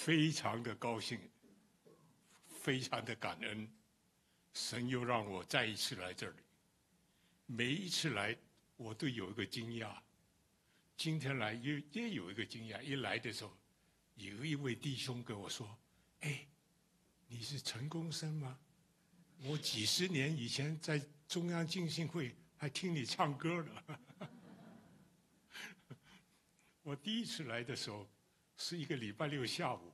非常的高兴，非常的感恩，神又让我再一次来这里。每一次来，我都有一个惊讶。今天来也有一个惊讶，一来的时候，有一位弟兄跟我说：“哎，你是陈公生吗？我几十年以前在中央浸信会还听你唱歌呢。”我第一次来的时候，是一个礼拜六下午，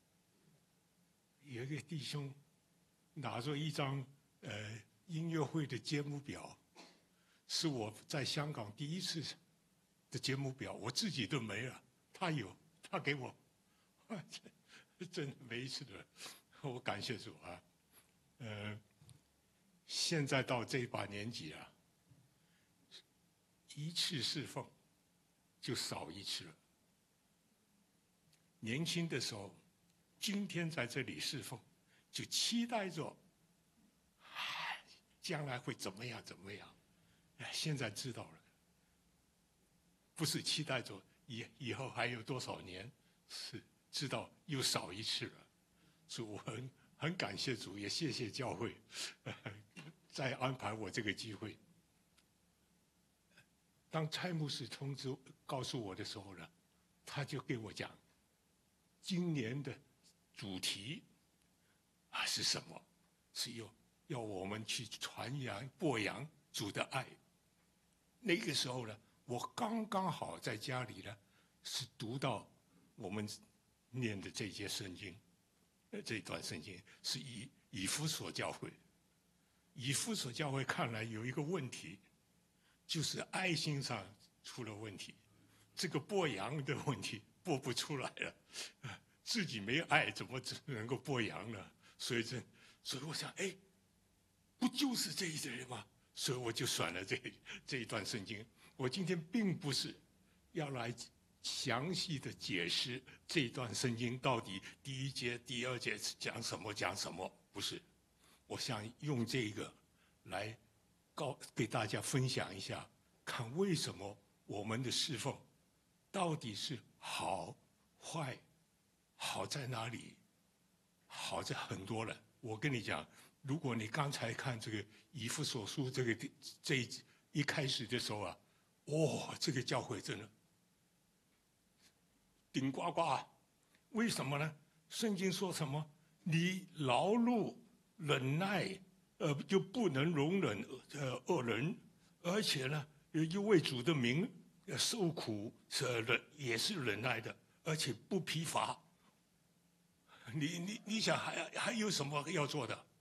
有一个弟兄拿着一张音乐会的节目表，是我在香港第一次的节目表，我自己都没了，他有，他给我，真的每一次的，我感谢主啊。现在到这把年纪啊，一次侍奉就少一次了。年轻的时候，今天在这里侍奉，就期待着，将来会怎么样怎么样。现在知道了，不是期待着以后还有多少年，是知道又少一次了。所以我很感谢主，也谢谢教会，再安排我这个机会。当蔡牧师告诉我的时候呢，他就给我讲，今年的主题是什么？是要我们去传扬、播扬主的爱。那个时候呢，我刚刚好在家里呢，是读到我们念的这节圣经，这段圣经是以弗所教会。以弗所教会看来有一个问题，就是爱心上出了问题，这个播扬的问题播不出来了，自己没爱怎么能够播扬呢？所以我想，哎，不就是这一些吗？所以我就选了这一段圣经。我今天并不是要来详细的解释这段圣经到底第一节、第二节讲什么，不是。我想用这个来给大家分享一下，看为什么我们的侍奉到底是好坏，好在哪里？好在很多了。我跟你讲，如果你刚才看这个以弗所书这一开始的时候啊，这个教会真的顶呱呱。为什么呢？圣经说什么？你劳碌忍耐，就不能容忍恶人，而且呢，又为主的名受苦，也是忍耐的，而且不疲乏。你想还有什么要做的？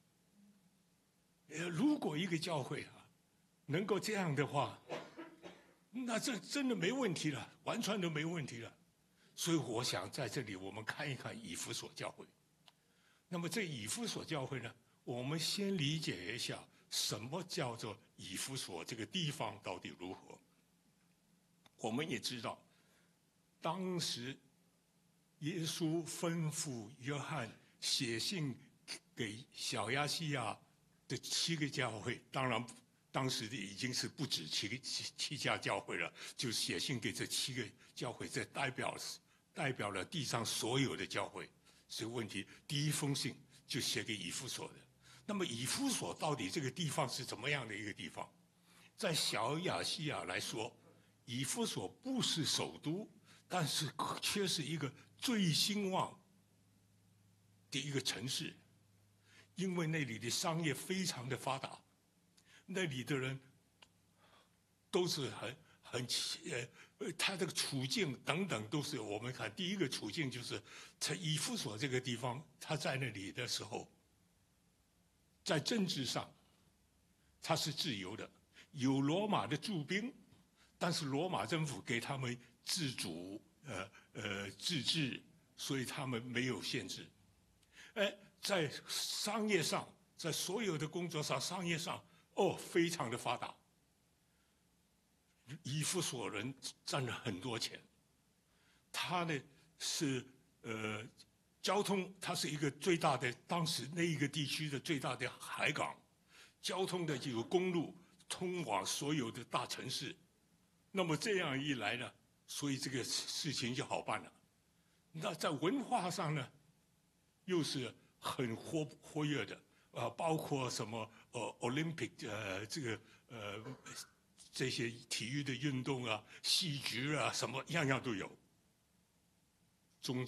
如果一个教会能够这样的话，那这真的没问题了，完全都没问题了。所以我想在这里我们看一看以弗所教会。那么这以弗所教会呢，我们先理解一下什么叫做以弗所这个地方到底如何。我们也知道，当时耶稣吩咐约翰写信给小亚细亚的7个教会，当然当时的已经是不止七家教会了，就写信给这7个教会，这代表了地上所有的教会。所以问题，第一封信就写给以弗所的。那么以弗所到底这个地方是怎么样的一个地方？在小亚细亚来说，以弗所不是首都，但是却是一个最兴旺的一个城市，因为那里的商业非常的发达，那里的人都是他的处境等等都是我们看第一个处境就是在以弗所这个地方，他在那里的时候，在政治上他是自由的，有罗马的驻兵，但是罗马政府给他们自主自治，所以他们没有限制。在商业上，在所有的工作上，商业上非常的发达。以弗所人赚了很多钱，他呢是交通，它是一个最大的当时那一个地区的最大的海港，交通的就有公路通往所有的大城市。那么这样一来呢，所以这个事情就好办了。那在文化上呢， 又是很活跃的包括什么Olympic 这些体育的运动啊、戏剧啊，什么样样都有。宗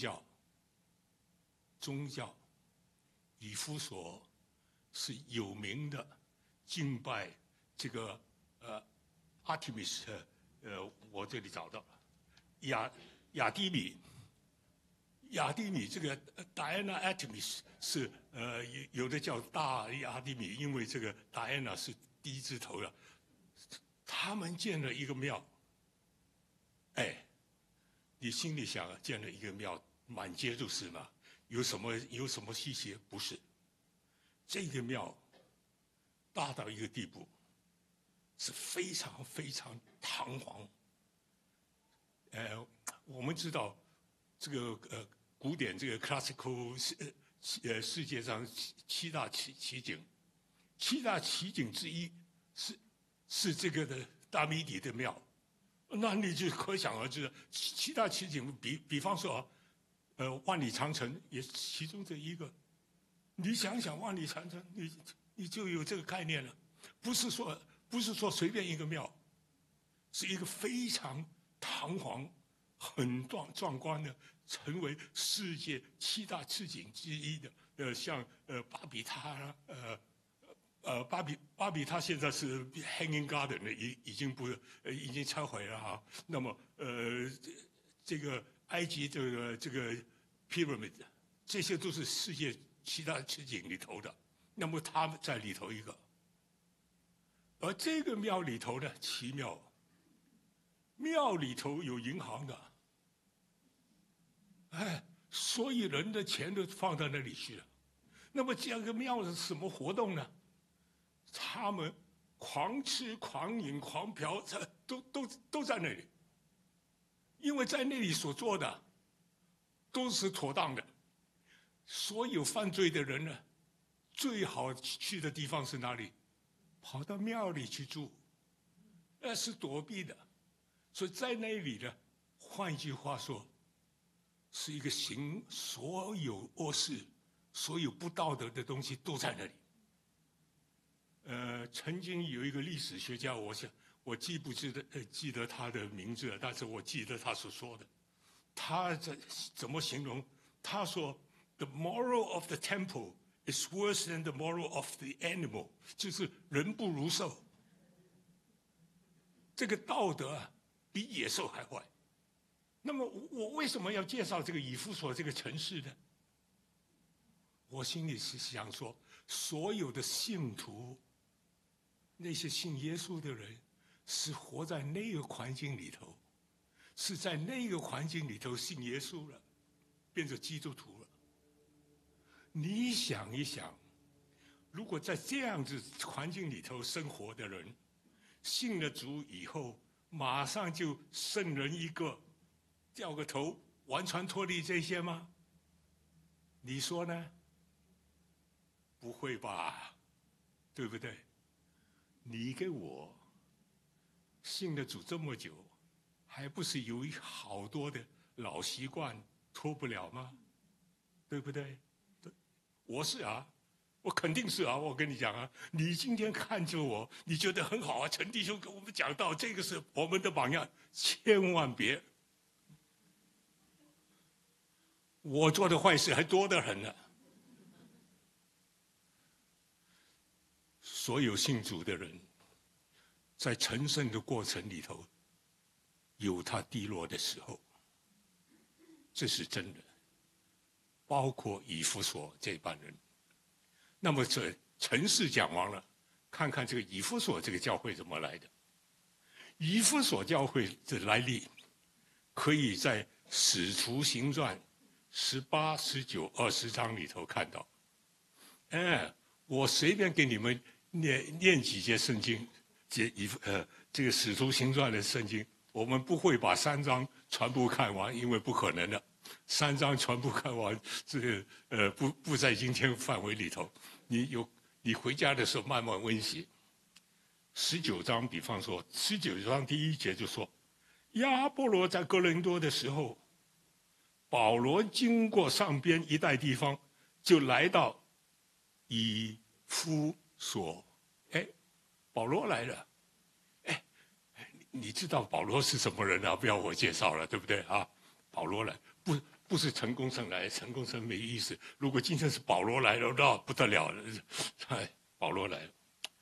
教，以弗所是有名的敬拜这个Artemis， 我这里找到了雅蒂米这个Diana Artemis 是有的叫大雅蒂米，因为这个 Diana 是第一字头的。他们建了一个庙，哎，你心里想建了一个庙，满街都是嘛？有什么细节？不是，这个庙大到一个地步，是非常非常堂皇。我们知道这个古典这个 classical 世界上七大奇景，七大奇景之一是这个的大米底的庙。那你就可想而知，七大奇景比方说万里长城也是其中这一个。你想想万里长城，你就有这个概念了。不是说随便一个庙，是一个非常堂皇、很壮观的，成为世界七大奇景之一的。像巴比塔啦，巴比塔现在是 Hanging Garden 的，已经拆毁了哈。那么这个埃及这个 Pyramid， 这些都是世界七大奇景里头的。那么他们在里头一个，而这个庙里头呢，奇妙，庙里头有银行的，哎，所以人的钱都放到那里去了。那么这样个庙是什么活动呢？他们狂吃、狂饮、狂嫖，都在那里，因为在那里所做的都是妥当的。所有犯罪的人呢，最好去的地方是哪里？跑到庙里去住，那是躲避的。所以在那里呢，换一句话说，是一个行所有恶事、所有不道德的东西都在那里。曾经有一个历史学家，我记得他的名字，但是我记得他所说的，他怎么形容？他说 ：“The moral of the temple is worse than the moral of the animal， 就是人不如兽。这个道德啊，比野兽还坏。那么我为什么要介绍这个以弗所这个城市呢？我心里是想说，所有的信徒。那些信耶稣的人是活在那个环境里头，是在那个环境里头信耶稣了，变成基督徒了。你想一想，如果在这样子环境里头生活的人，信了主以后，马上就圣人一个，掉个头，完全脱离这些吗？你说呢？不会吧，对不对？你跟我信了主这么久，还不是有好多的老习惯脱不了吗？对不对？我是啊，我肯定是啊。我跟你讲啊，你今天看着我，你觉得很好啊。陈弟兄跟我们讲到这个是我们的榜样，千万别，我做的坏事还多得很呢。所有信主的人，在成圣的过程里头，有他低落的时候，这是真的。包括以弗所这班人。那么这城市讲完了，看看这个以弗所这个教会怎么来的。以弗所教会的来历，可以在《使徒行传》18、19、20章里头看到。我随便给你们念几节圣经，这个《使徒行传》的圣经，我们不会把3章全部看完，因为不可能的。3章全部看完，这个不在今天范围里头。你回家的时候慢慢温习。19章，比方说19章第1节就说，亚波罗在哥林多的时候，保罗经过上边一带地方， 就来到以弗所。哎，保罗来了。哎，你知道保罗是什么人啊？不要我介绍了，对不对啊？保罗来，不是陈功生来，陈功生没意思。如果今天是保罗来了，那不得了了。哎，保罗来了。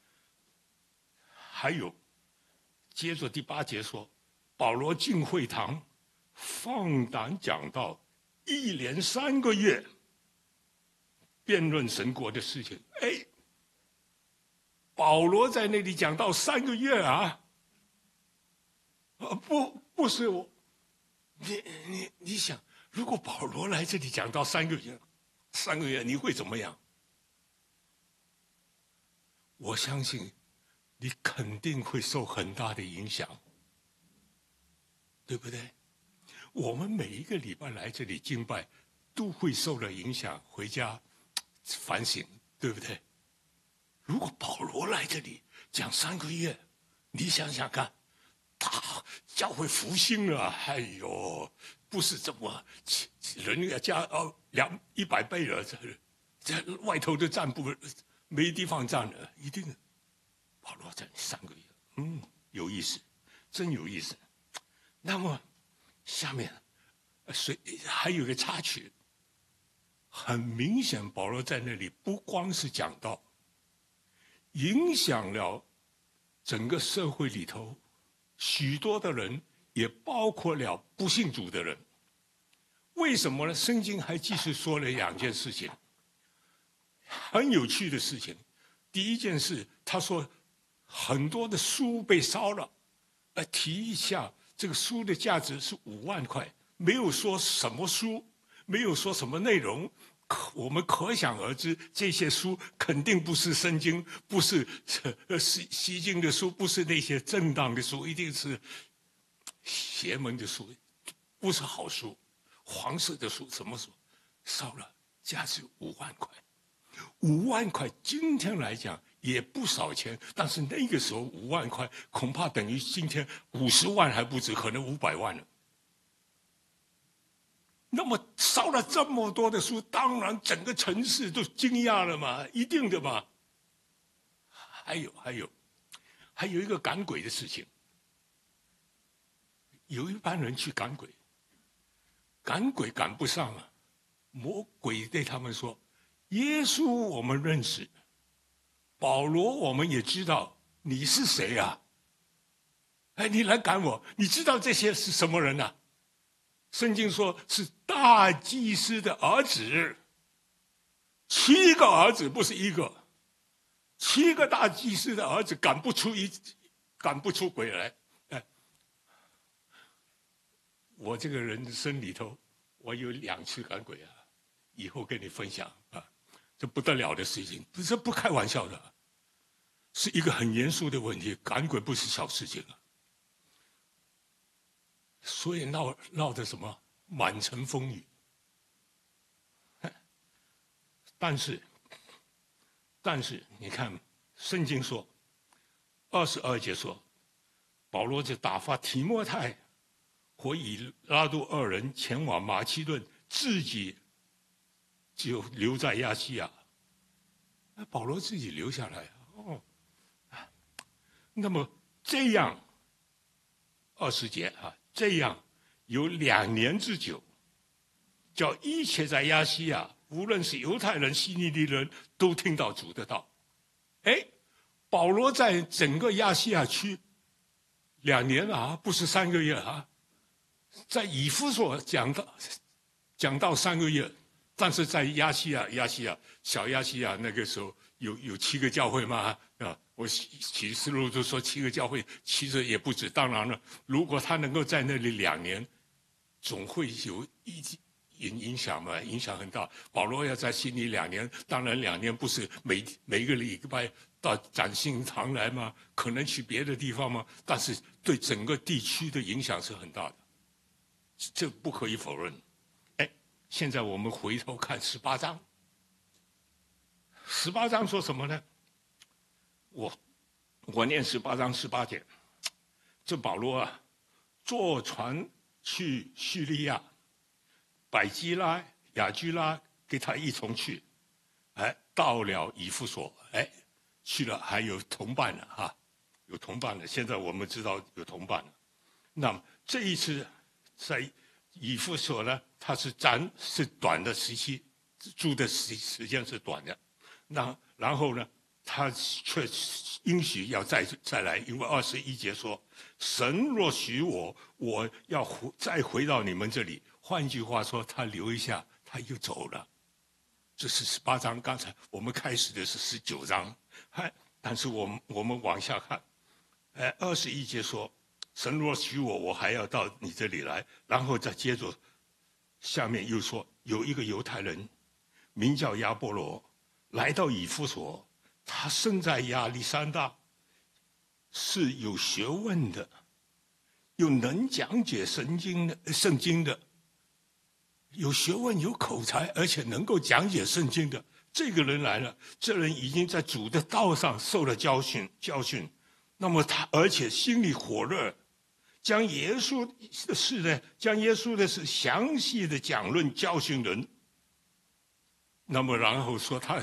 还有，接着第8节说，保罗进会堂，放胆讲道，一连3个月，辩论神国的事情。哎，保罗在那里讲道3个月啊！不是我，你想，如果保罗来这里讲道3个月，你会怎么样？我相信你肯定会受很大的影响，对不对？我们每一个礼拜来这里敬拜，都会受了影响，回家反省，对不对？如果保罗来这里讲3个月，你想想看，他教会复兴了，哎呦，不是这么人要加100倍了，这外头的站不没地方站了，一定。保罗在3个月，有意思，真有意思。那么下面还有一个插曲，很明显，保罗在那里不光是讲道，影响了整个社会里头许多的人，也包括了不信主的人。为什么呢？圣经还继续说了2件事情，很有趣的事情。第一件事，他说很多的书被烧了，提一下这个书的价值是5万块，没有说什么书，没有说什么内容，我们可想而知，这些书肯定不是圣经，不是西经的书，不是那些正当的书，一定是邪门的书，不是好书，黄色的书，什么书烧了，价值5万块。5万块今天来讲也不少钱，但是那个时候5万块恐怕等于今天50万还不止，可能500万了。那么烧了这么多的书，当然整个城市都惊讶了嘛，一定的嘛。还有一个赶鬼的事情，有一班人去赶鬼，赶鬼赶不上啊，魔鬼对他们说：“耶稣我们认识，保罗我们也知道，你是谁啊？哎，你来赶我，你知道这些是什么人啊？”圣经说是大祭司的儿子，7个儿子，不是1个，7个大祭司的儿子赶不出鬼来。哎，我这个人生里头，我有2次赶鬼啊，以后跟你分享啊，这不得了的事情，这不开玩笑的，是一个很严肃的问题，赶鬼不是小事情啊。所以闹的什么满城风雨。但是你看圣经说22节说，保罗就打发提摩太和以拉都2人前往马其顿，自己就留在亚细亚。保罗自己留下来哦。那么这样20节啊，这样有2年之久，叫一切在亚细亚，无论是犹太人、希利尼人，都听到主的道。哎，保罗在整个亚细亚区2年了啊，不是3个月啊。在以弗所讲到3个月，但是在小亚细亚那个时候有7个教会嘛啊。我启示录就说7个教会，其实也不止。当然了，如果他能够在那里2年，总会有影响嘛，影响很大。保罗要在悉尼2年，当然2年不是每个礼拜到展信堂来嘛，可能去别的地方嘛，但是对整个地区的影响是很大的，这不可以否认。哎，现在我们回头看18章，18章说什么呢？我念18章18节，这保罗啊，坐船去叙利亚，百基拉、雅居拉跟他一同去， 到了以弗所，去了，还有同伴了哈，有同伴了。现在我们知道有同伴了。那么这一次在以弗所呢，它是短的时期，住的时间是短的。然后呢，他却应许要再来，因为21节说：“神若许我，我要再回到你们这里。”换句话说，他留一下，他又走了。这是18章，刚才我们开始的是19章，但是我们往下看，21节说：“神若许我，我还要到你这里来。”然后再接着，下面又说有一个犹太人，名叫亚波罗，来到以弗所，他生在亚历山大，是有学问的，又能讲解圣经的。有学问有口才，而且能够讲解圣经的这个人来了。这人已经在主的道上受了教训，那么他而且心里火热，将耶稣的事详细的讲论教训人。那么然后说他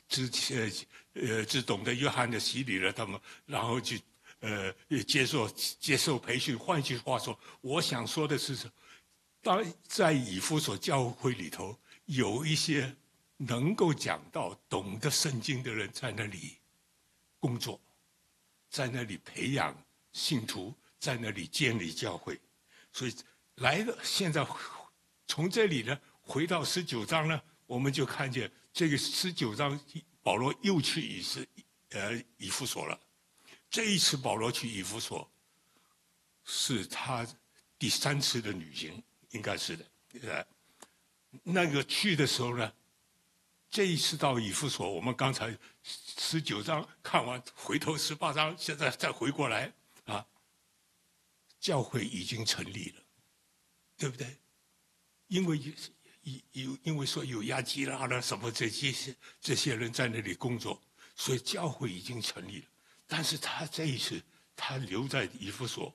只懂得约翰的洗礼了，他们然后去接受培训。换句话说，我想说的是，当在以弗所教会里头，有一些能够讲道、懂得圣经的人在那里工作，在那里培养信徒，在那里建立教会。所以来了，现在从这里呢回到19章呢，我们就看见这个19章保罗又去以弗所了。这一次保罗去以弗所是他第3次的旅行。应该是的，那个去的时候呢，这一次到以弗所，我们刚才19章看完，回头18章，现在再回过来啊，教会已经成立了，对不对？因为说有亚基拉了什么这些人在那里工作，所以教会已经成立了。但是他这一次他留在以弗所，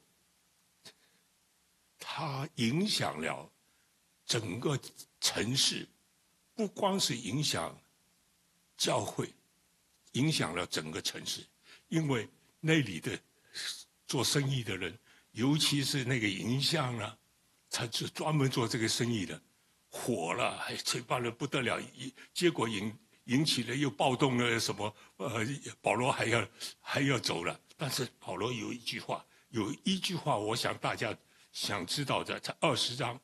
它影响了整个城市，不光是影响教会，影响了整个城市。因为那里的做生意的人，尤其是那个银像啊，他是专门做这个生意的，火了，这帮人不得了，结果引起了又暴动了什么，保罗还要走了。但是保罗有一句话，我想大家想知道的，在20章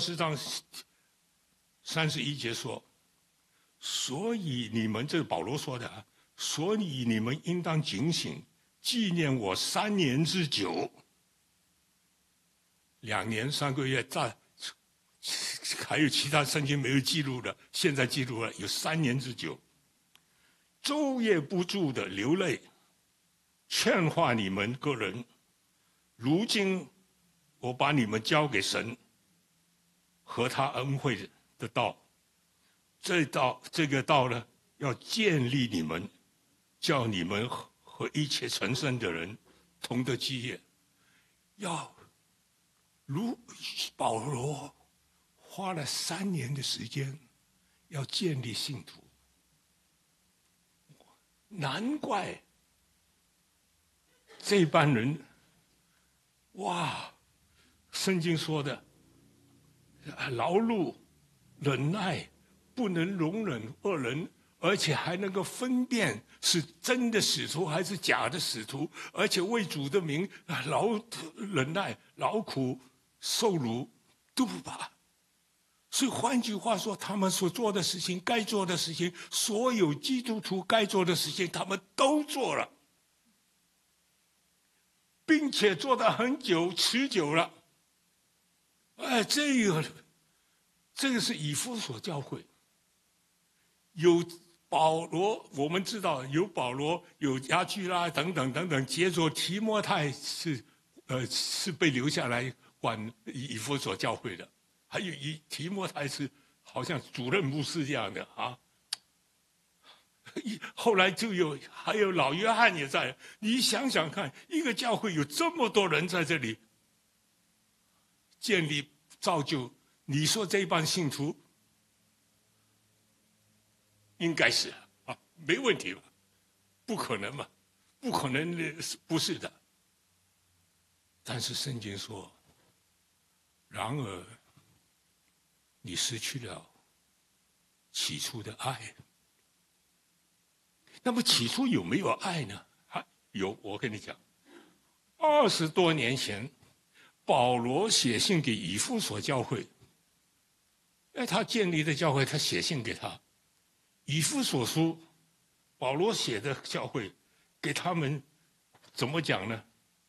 31节说，所以你们，这是保罗说的啊，所以你们应当警醒，纪念我3年之久，2年3个月，还有其他圣经没有记录的，现在记录了有3年之久，昼夜不住的流泪，劝化你们个人。如今我把你们交给神和他恩惠的道，这个道呢，要建立你们，叫你们和一切成圣的人同得基业。要如保罗花了3年的时间，要建立信徒，难怪这班人，哇！圣经说的，劳碌、忍耐，不能容忍恶人，而且还能够分辨是真的使徒还是假的使徒，而且为主的名忍耐、劳苦、受辱都不怕。所以换句话说，他们所做的事情，该做的事情，所有基督徒该做的事情，他们都做了，并且做得很久、持久了。这个是以弗所教会，有保罗，我们知道有保罗，有亚居拉等等，接着提摩太是被留下来管以弗所教会的，还有提摩太是好像主任牧师这样的啊。后来还有老约翰也在，你想想看，一个教会有这么多人在这里建立造就，你说这帮信徒应该是啊，没问题吧？不可能嘛，不可能的，不是的。但是圣经说，然而你失去了起初的爱。那么起初有没有爱呢？有，我跟你讲，20多年前，保罗写信给以弗所教会，他建立的教会，他写信给他，以弗所书，保罗写的教会，给他们怎么讲呢？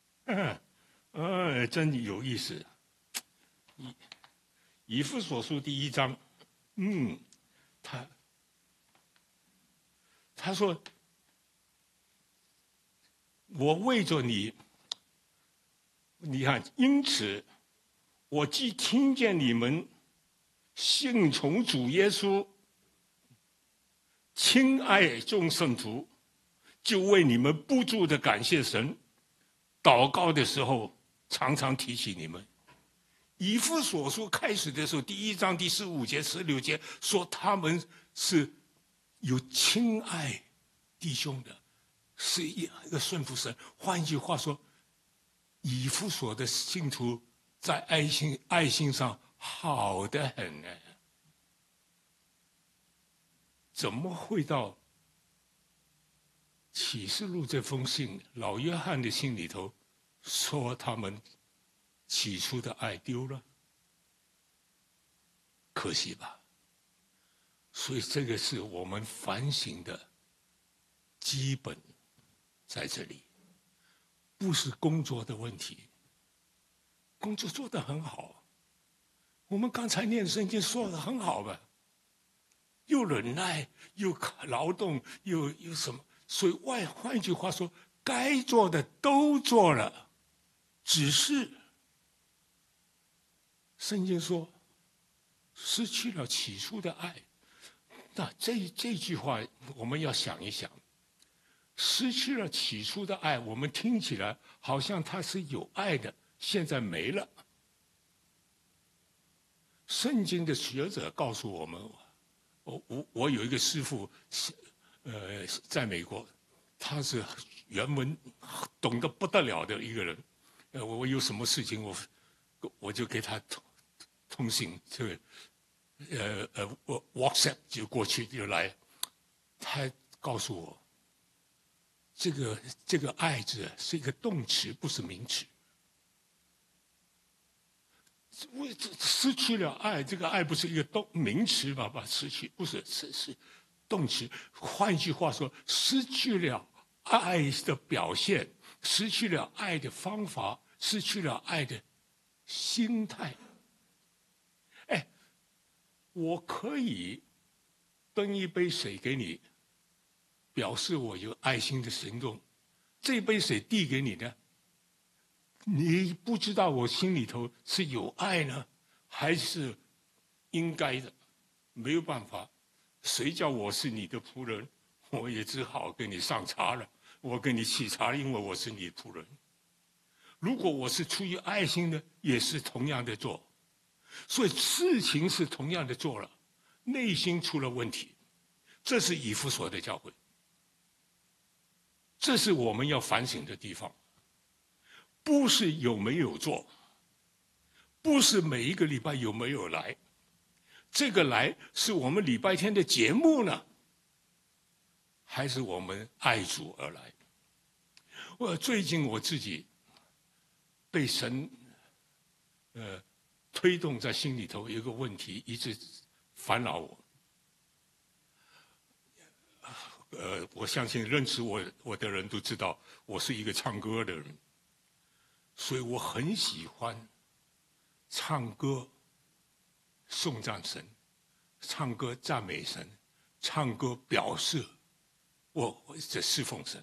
真有意思。以弗所书第1章，他说，我为着你，你看，因此我既听见你们信从主耶稣，亲爱众圣徒，就为你们不住的感谢神，祷告的时候常常提起你们。以弗所书开始的时候，第1章第15节、16节说他们是有亲爱弟兄的，是一个顺服神。换句话说，以弗所的信徒在爱心上好得很呢。怎么会到启示录这封信，老约翰的信里头说他们起初的爱丢了？可惜吧。所以这个是我们反省的基本在这里，不是工作的问题。工作做得很好，我们刚才念圣经说得很好吧，又忍耐，又劳动，又什么？所以换一句话说，该做的都做了，只是圣经说失去了起初的爱。那这句话我们要想一想，失去了起初的爱，我们听起来好像他是有爱的，现在没了。圣经的学者告诉我们，我有一个师父，在美国，他是原文懂得不得了的一个人。我有什么事情我就给他通信，我 WhatsApp 就过去就来。他告诉我，这个爱字是一个动词，不是名词。失去了爱，这个爱不是一个名词吧？失去不是是动词。换句话说，失去了爱的表现，失去了爱的方法，失去了爱的心态。我可以端一杯水给你，表示我有爱心的行动。这杯水递给你呢，你不知道我心里头是有爱呢，还是应该的？没有办法，谁叫我是你的仆人，我也只好给你上茶了。我给你沏茶，因为我是你的仆人。如果我是出于爱心的，也是同样的做。所以事情是同样的做了，内心出了问题。这是以弗所的教会，这是我们要反省的地方。不是有没有做，不是每一个礼拜有没有来，这个来是我们礼拜天的节目呢，还是我们爱主而来？最近我自己被神推动在心里头有一个问题一直烦恼我。我相信认识我的人都知道，我是一个唱歌的人。所以我很喜欢唱歌颂赞神，唱歌赞美神，唱歌表示我在侍奉神。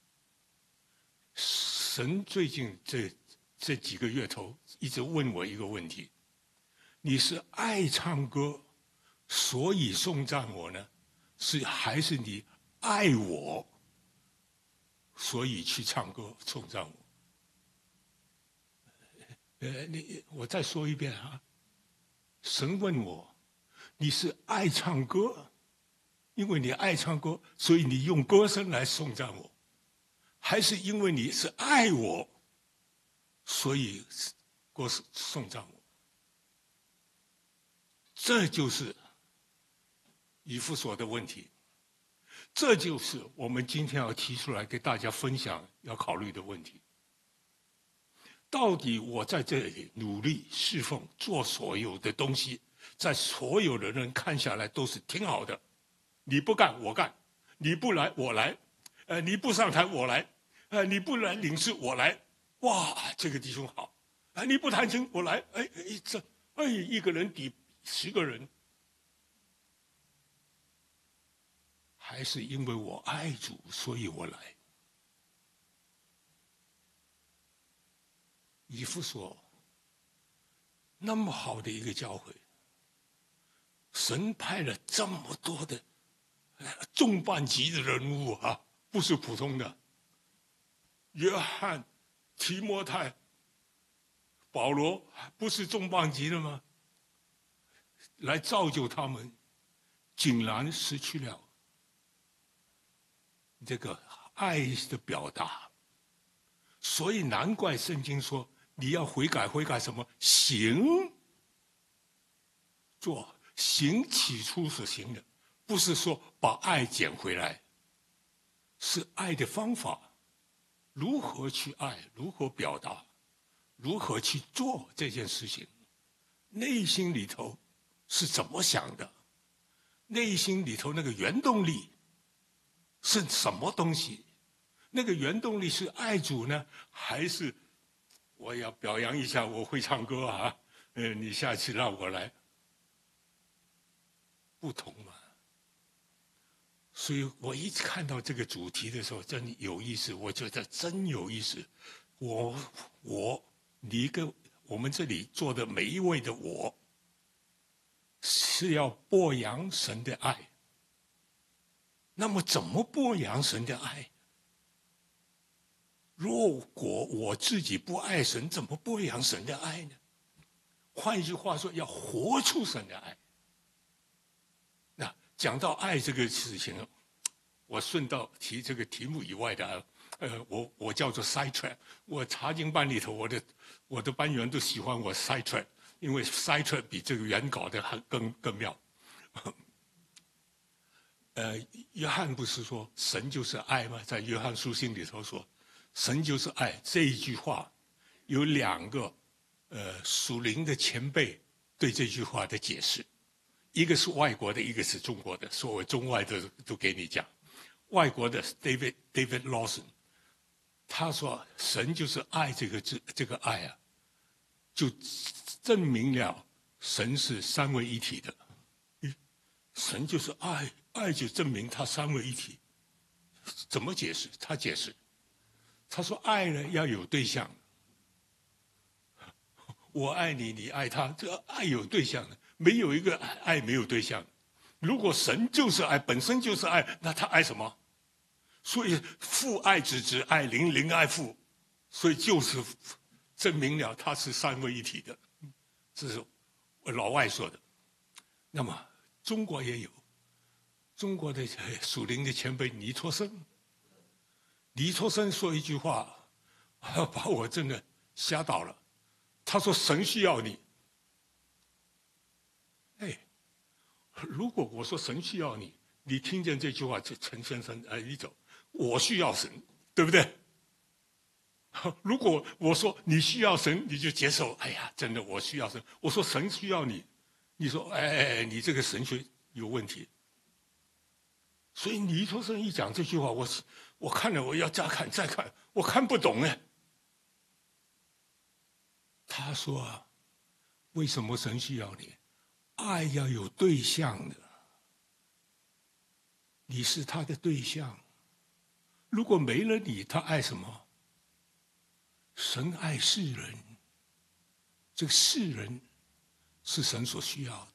神最近这几个月头一直问我一个问题：你是爱唱歌，所以颂赞我呢，还是你爱我，所以去唱歌颂赞我？我再说一遍啊！神问我，你是爱唱歌， 因为你爱唱歌，所以你用歌声来颂赞我，还是因为你是爱我，所以歌声颂赞我？这就是以弗所的问题，这就是我们今天要提出来给大家分享要考虑的问题。到底我在这里努力侍奉，做所有的东西，在所有的人看下来都是挺好的。你不干我干，你不来我来，你不上台我来，你不来领事我来，哇，这个弟兄好，你不弹琴我来，一个人抵10个人，还是因为我爱主，所以我来。以弗所那么好的一个教会，神派了这么多的重磅级的人物啊，不是普通的。约翰、提摩太、保罗不是重磅级的吗？来造就他们，竟然失去了这个爱的表达。所以难怪圣经说你要悔改，悔改什么？行起初所行的，不是说把爱捡回来，是爱的方法，如何去爱，如何表达，如何去做这件事情，内心里头是怎么想的，内心里头那个原动力是什么东西？那个原动力是爱主呢，还是我要表扬一下我会唱歌啊？你下次让我来，不同嘛。所以我一看到这个主题的时候，真有意思，我觉得真有意思。你跟我们这里做的每一位的我，是要播扬神的爱。那么怎么播扬神的爱？如果我自己不爱神，怎么播扬神的爱呢？换一句话说，要活出神的爱。那讲到爱这个事情，我顺道提这个题目以外的，我叫做 side track。我查经班里头，我的班员都喜欢我 side track， 因为 side track 比这个原稿的更妙。约翰不是说神就是爱吗？在约翰书信里头说，神就是爱这一句话，有2个属灵的前辈对这句话的解释，一个是外国的，一个是中国的，所谓中外的都给你讲。外国的 David Lawson， 他说神就是爱这个字，这个爱啊，就证明了神是三位一体的。神就是爱，爱就证明他三位一体。怎么解释？他解释，他说爱呢要有对象。我爱你，你爱他，这爱有对象的，没有一个爱没有对象。如果神就是爱，本身就是爱，那他爱什么？所以父爱子，子爱灵，灵爱父，所以就是证明了他是三位一体的。这是老外说的。那么中国也有，中国的属灵的前辈倪柝声，倪柝声说一句话，把我真的吓倒了。他说神需要你。如果我说神需要你，你听见这句话，陈先生，你走，我需要神，对不对？如果我说你需要神，你就接受，哎呀，真的我需要神。我说神需要你，你说，你这个神学有问题。所以倪柝声一讲这句话，我看了，我要再看再看，我看不懂哎。他说，为什么神需要你？爱要有对象的，你是他的对象。如果没了你，他爱什么？神爱世人，这个世人是神所需要的。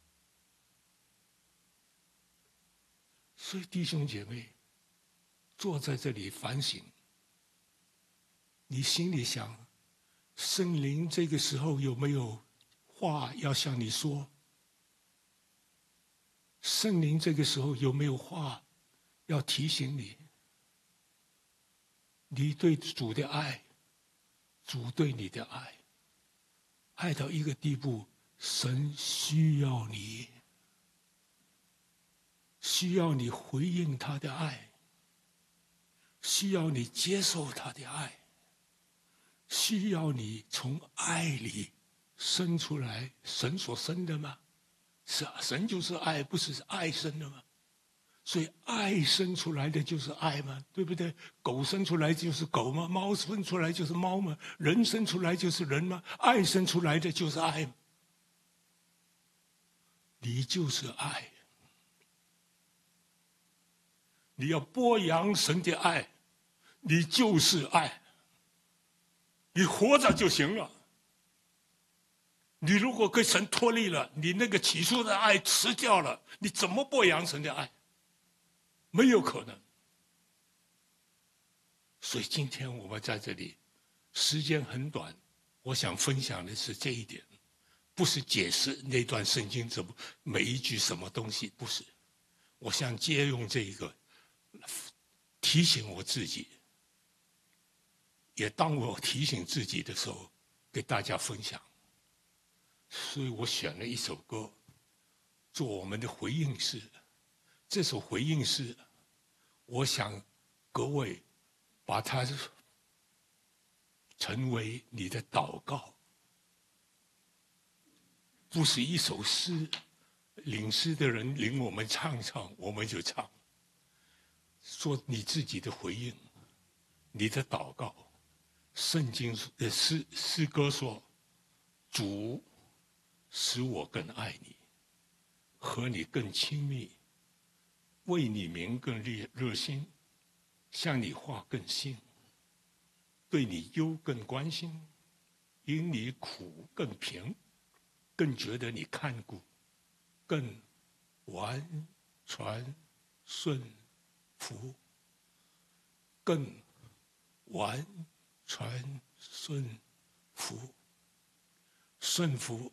所以弟兄姐妹，坐在这里反省，你心里想，圣灵这个时候有没有话要向你说？ 圣灵这个时候有没有话要提醒你？你对主的爱，主对你的爱，爱到一个地步，神需要你，需要你回应他的爱，需要你接受他的爱，需要你从爱里生出来。神所生的吗？是啊，神就是爱，不是爱生的吗？所以爱生出来的就是爱嘛，对不对？狗生出来就是狗吗？猫生出来就是猫吗？人生出来就是人吗？爱生出来的就是爱吗？你就是爱，你要播扬神的爱，你就是爱，你活着就行了。你如果跟神脱离了，你那个起初的爱辞掉了，你怎么播扬神的爱？没有可能。所以今天我们在这里，时间很短，我想分享的是这一点，不是解释那段圣经怎么每一句什么东西，不是。我想借用这个提醒我自己，也当我提醒自己的时候，给大家分享。所以我选了一首歌做我们的回应诗。这首回应诗，我想各位把它成为你的祷告，不是一首诗，领诗的人领我们唱唱，我们就唱。说你自己的回应，你的祷告。圣经的诗歌说：“主，使我更爱你，和你更亲密，为你名更热心，向你话更信，对你忧更关心，因你苦更平，更觉得你看顾，更完全顺服，更完全顺服。顺服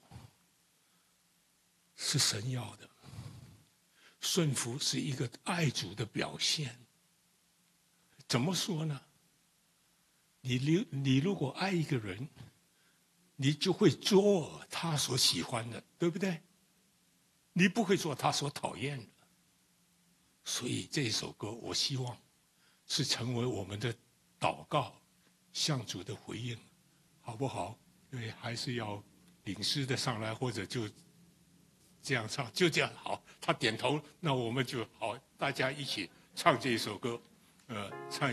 是神要的，顺服是一个爱主的表现。怎么说呢？你如果爱一个人，你就会做他所喜欢的，对不对？你不会做他所讨厌的。所以这首歌，我希望是成为我们的祷告，向主的回应，好不好？因为还是要领诗的上来，或者就这样唱，就这样好。他点头，那我们就好，大家一起唱这一首歌，唱。